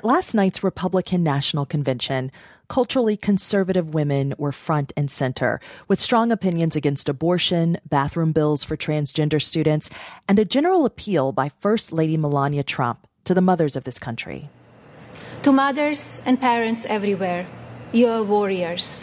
At last night's Republican National Convention, culturally conservative women were front and center, with strong opinions against abortion, bathroom bills for transgender students, and a general appeal by First Lady Melania Trump to the mothers of this country. To mothers and parents everywhere, you are warriors.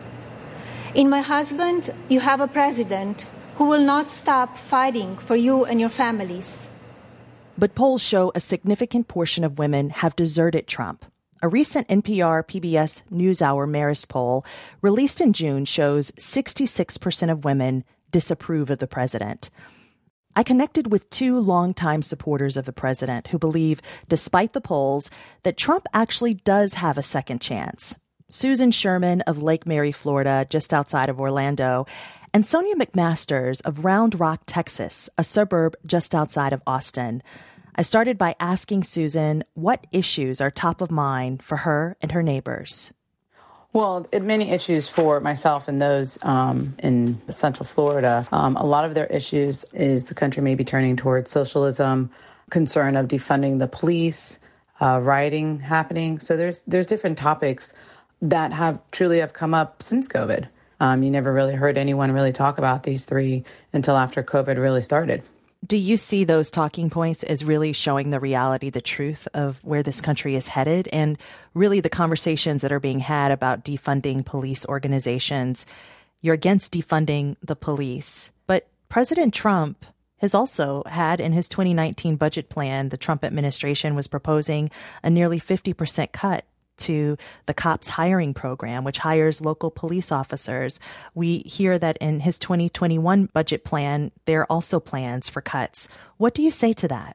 In my husband, you have a president who will not stop fighting for you and your families. But polls show a significant portion of women have deserted Trump. A recent NPR-PBS NewsHour Marist poll released in June shows 66% of women disapprove of the president. I connected with two longtime supporters of the president who believe, despite the polls, that Trump actually does have a second chance. Susan Sherman of Lake Mary, Florida, just outside of Orlando, and Sonia McMasters of Round Rock, Texas, a suburb just outside of Austin. I started by asking Susan what issues are top of mind for her and her neighbors. Well, many issues for myself and those in Central Florida. A lot of their issues is the country may be turning towards socialism, concern of defunding the police, rioting happening. So there's different topics that have come up since COVID. You never really heard anyone really talk about these three until after COVID really started. Do you see those talking points as really showing the reality, the truth of where this country is headed, and really the conversations that are being had about defunding police organizations? You're against defunding the police, but President Trump has also had in his 2019 budget plan, the Trump administration was proposing a nearly 50% cut to the cops hiring program, which hires local police officers. We hear that in his 2021 budget plan, there are also plans for cuts. What do you say to that?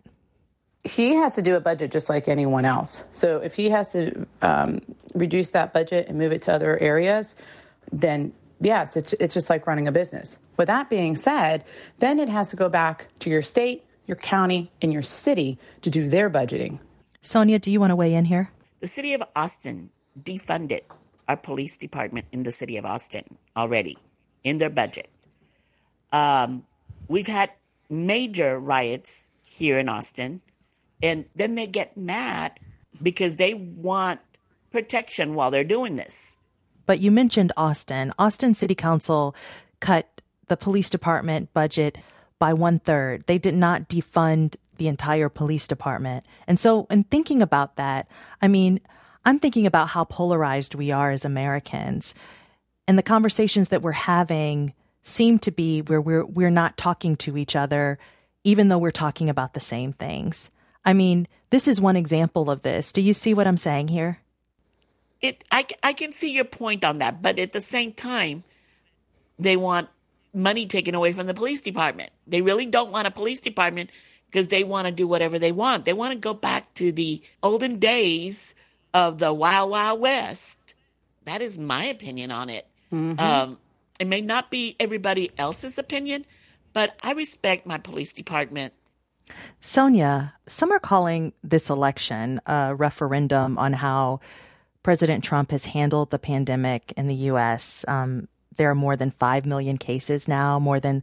He has to do a budget just like anyone else. So if he has to reduce that budget and move it to other areas, then yes, it's just like running a business. With that being said, then it has to go back to your state, your county, and your city to do their budgeting. Sonia, do you want to weigh in here? The city of Austin defunded our police department in the city of Austin already in their budget. We've had major riots here in Austin, and then they get mad because they want protection while they're doing this. But you mentioned Austin. Austin City Council cut the police department budget by 1/3. They did not defund the entire police department. And so in thinking about that, I mean, I'm thinking about how polarized we are as Americans. And the conversations that we're having seem to be where we're not talking to each other, even though we're talking about the same things. I mean, this is one example of this. Do you see what I'm saying here? I can see your point on that, but at the same time, they want money taken away from the police department. They really don't want a police department because they want to do whatever they want. They want to go back to the olden days of the Wild Wild West. That is my opinion on it. Mm-hmm. It may not be everybody else's opinion, but I respect my police department. Sonia, some are calling this election a referendum on how President Trump has handled the pandemic in the U.S. There are more than 5 million cases now. More than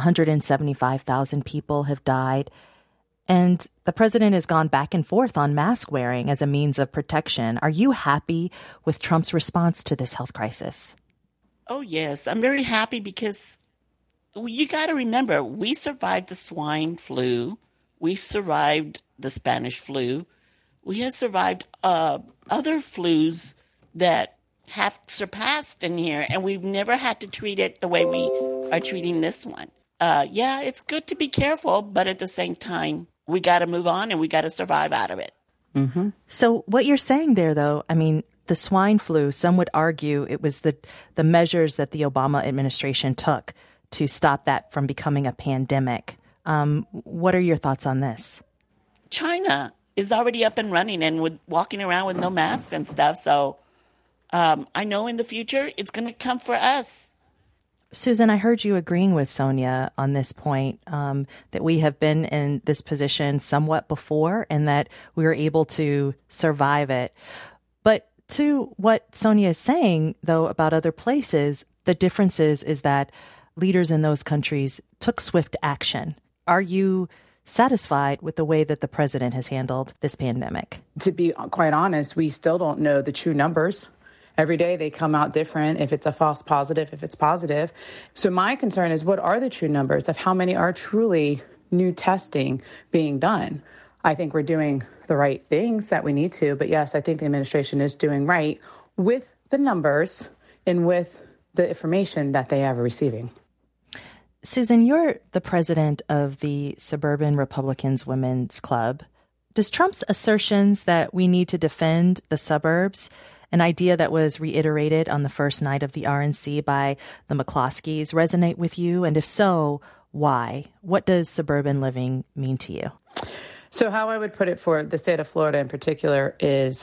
175,000 people have died. And the president has gone back and forth on mask wearing as a means of protection. Are you happy with Trump's response to this health crisis? Oh, yes. I'm very happy because you got to remember, we survived the swine flu. We survived the Spanish flu. We have survived other flus that have surpassed in here, and we've never had to treat it the way we are treating this one. Yeah, it's good to be careful, but at the same time, we got to move on and we got to survive out of it. Mm-hmm. So what you're saying there, though, I mean, the swine flu, some would argue it was the measures that the Obama administration took to stop that from becoming a pandemic. What are your thoughts on this? China is already up and running and walking around with no mask and stuff. So I know in the future it's going to come for us. Susan, I heard you agreeing with Sonia on this point, that we have been in this position somewhat before and that we were able to survive it. But to what Sonia is saying, though, about other places, the difference is that leaders in those countries took swift action. Are you satisfied with the way that the president has handled this pandemic. To be quite honest, we still don't know the true numbers. Every day they come out different, if it's a false positive, if it's positive. So my concern is, what are the true numbers of how many are truly new testing being done? I think we're doing the right things that we need to, but yes, I think the administration is doing right with the numbers and with the information that they are receiving. Susan, you're the president of the Suburban Republicans Women's Club. Does Trump's assertions that we need to defend the suburbs, an idea that was reiterated on the first night of the RNC by the McCloskeys, resonate with you? And if so, why? What does suburban living mean to you? So how I would put it for the state of Florida in particular is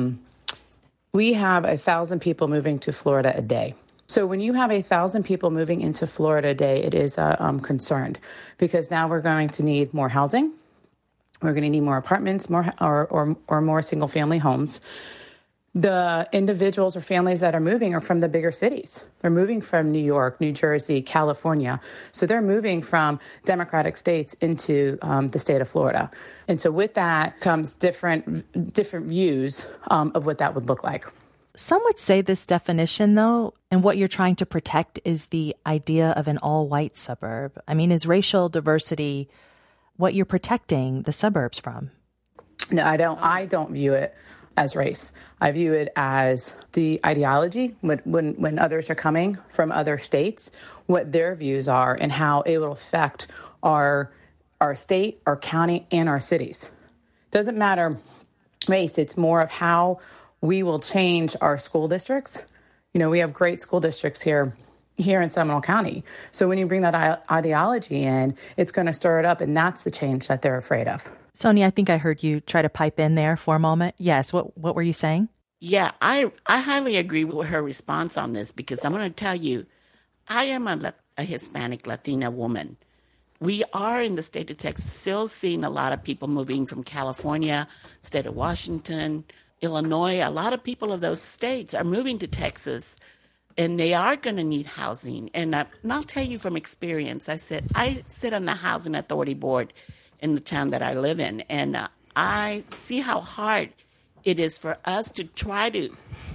we have 1,000 people moving to Florida a day. So when you have 1,000 people moving into Florida a day, it is concerned, because now we're going to need more housing. We're going to need more apartments, more single family homes. The individuals or families that are moving are from the bigger cities. They're moving from New York, New Jersey, California. So they're moving from Democratic states into the state of Florida. And so with that comes different views of what that would look like. Some would say this definition, though, and what you're trying to protect is the idea of an all-white suburb. I mean, is racial diversity what you're protecting the suburbs from? No, I don't view it as race. I view it as the ideology when others are coming from other states, what their views are and how it will affect our state, our county, and our cities. Doesn't matter race. It's more of how we will change our school districts. You know, we have great school districts here in Seminole County. So when you bring that ideology in, it's going to stir it up, and that's the change that they're afraid of. Sonia, I think I heard you try to pipe in there for a moment. Yes, what were you saying? Yeah, I highly agree with her response on this, because I'm going to tell you, I am a Hispanic Latina woman. We are in the state of Texas still seeing a lot of people moving from California, state of Washington, Illinois. A lot of people of those states are moving to Texas, and they are going to need housing. And I'll tell you from experience, I sit on the Housing Authority Board in the town that I live in, and I see how hard it is for us to try to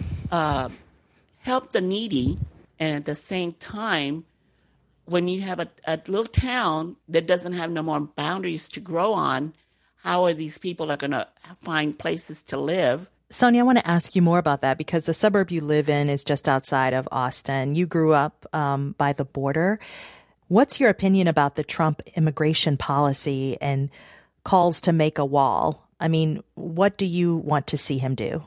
help the needy, and at the same time, when you have a little town that doesn't have no more boundaries to grow on, how are these people are going to find places to live? Sonia, I want to ask you more about that, because the suburb you live in is just outside of Austin. You grew up by the border. What's your opinion about the Trump immigration policy and calls to make a wall? I mean, what do you want to see him do?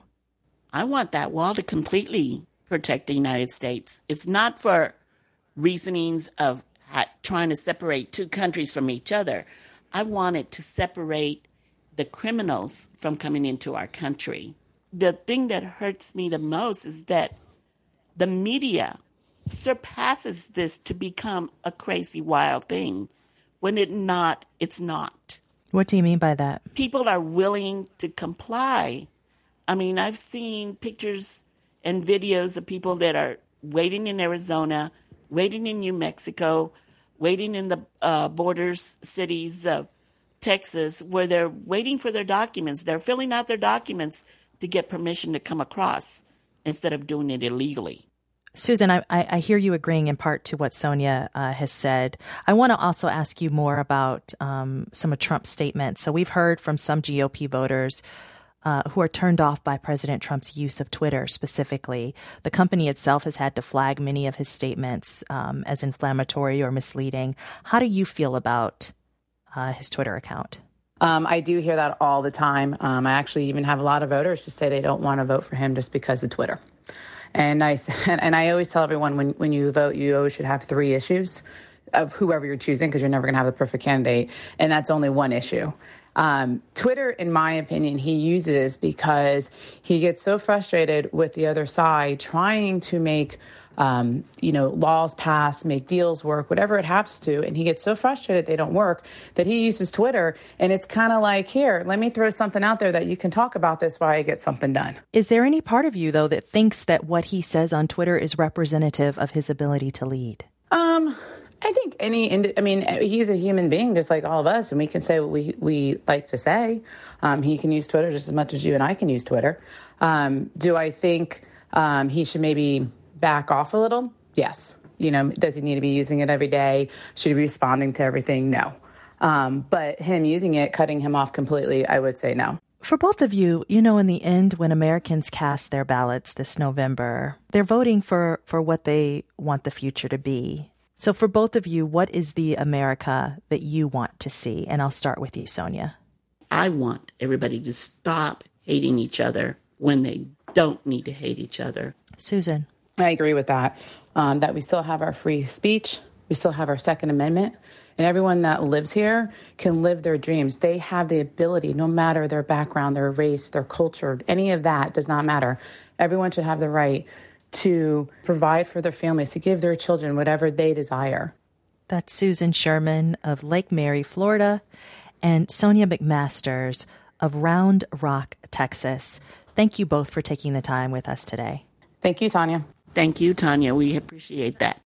I want that wall to completely protect the United States. It's not for reasonings of trying to separate two countries from each other. I want it to separate the criminals from coming into our country. The thing that hurts me the most is that the media surpasses this to become a crazy, wild thing when it's not. What do you mean by that? People are willing to comply. I mean, I've seen pictures and videos of people that are waiting in Arizona, waiting in New Mexico, waiting in the borders cities of Texas, where they're waiting for their documents. They're filling out their documents to get permission to come across instead of doing it illegally. Susan, I hear you agreeing in part to what Sonia has said. I want to also ask you more about some of Trump's statements. So we've heard from some GOP voters who are turned off by President Trump's use of Twitter specifically. The company itself has had to flag many of his statements as inflammatory or misleading. How do you feel about his Twitter account? I do hear that all the time. I actually even have a lot of voters to say they don't want to vote for him just because of Twitter. And I always tell everyone, when you vote, you always should have 3 issues of whoever you're choosing, because you're never going to have the perfect candidate. And that's only one issue. Twitter, in my opinion, he uses because he gets so frustrated with the other side trying to make laws pass, make deals work, whatever it happens to. And he gets so frustrated they don't work that he uses Twitter. And it's kind of like, here, let me throw something out there that you can talk about this while I get something done. Is there any part of you, though, that thinks that what he says on Twitter is representative of his ability to lead? I think he's a human being just like all of us, and we can say what we like to say. He can use Twitter just as much as you and I can use Twitter. Do I think he should maybe back off a little? Yes. Does he need to be using it every day? Should he be responding to everything? No. But him using it, cutting him off completely, I would say no. For both of you, in the end, when Americans cast their ballots this November, they're voting for what they want the future to be. So for both of you, what is the America that you want to see? And I'll start with you, Sonia. I want everybody to stop hating each other when they don't need to hate each other. Susan. I agree with that. That we still have our free speech. We still have our Second Amendment. And everyone that lives here can live their dreams. They have the ability, no matter their background, their race, their culture, any of that does not matter. Everyone should have the right to provide for their families, to give their children whatever they desire. That's Susan Sherman of Lake Mary, Florida, and Sonia McMasters of Round Rock, Texas. Thank you both for taking the time with us today. Thank you, Tanya. Thank you, Tanya. We appreciate that.